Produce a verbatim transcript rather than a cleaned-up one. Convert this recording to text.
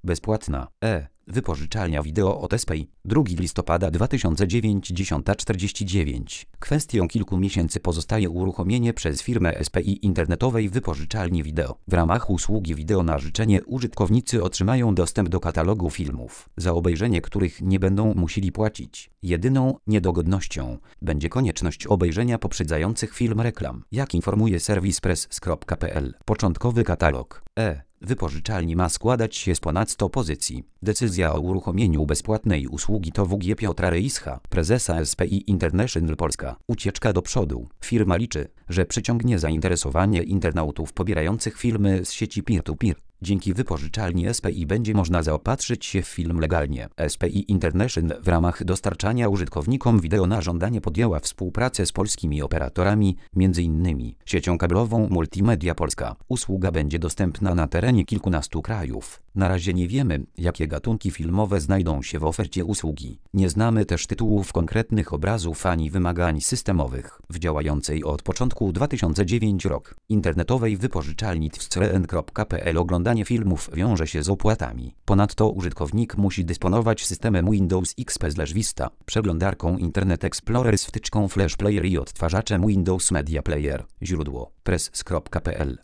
Bezpłatna. E. Wypożyczalnia wideo od Espei. drugiego listopada dwa tysiące dziewięć, dziesiąta czterdzieści dziewięć. Kwestią kilku miesięcy pozostaje uruchomienie przez firmę Espei internetowej wypożyczalni wideo. W ramach usługi wideo na życzenie użytkownicy otrzymają dostęp do katalogu filmów, za obejrzenie których nie będą musieli płacić. Jedyną niedogodnością będzie konieczność obejrzenia poprzedzających film reklam, jak informuje serwis press kropka p l. Początkowy katalog E. wypożyczalni ma składać się z ponad stu pozycji. Decyzja o uruchomieniu bezpłatnej usługi to W G Piotra Rejscha, prezesa Espei International Polska. Ucieczka do przodu. Firma liczy, że przyciągnie zainteresowanie internautów pobierających filmy z sieci peer-to-peer. Dzięki wypożyczalni Espei będzie można zaopatrzyć się w film legalnie. Espei International w ramach dostarczania użytkownikom wideo na żądanie podjęła współpracę z polskimi operatorami, między innymi siecią kablową Multimedia Polska. Usługa będzie dostępna na terenie kilkunastu krajów. Na razie nie wiemy, jakie gatunki filmowe znajdą się w ofercie usługi. Nie znamy też tytułów konkretnych obrazów ani wymagań systemowych. W działającej od początku dwa tysiące dziewiątego roku internetowej wypożyczalni t w c r n kropka p l oglądanie filmów wiąże się z opłatami. Ponadto użytkownik musi dysponować systemem Windows X P Vista, przeglądarką Internet Explorer z wtyczką Flash Player i odtwarzaczem Windows Media Player. Źródło press kropka p l.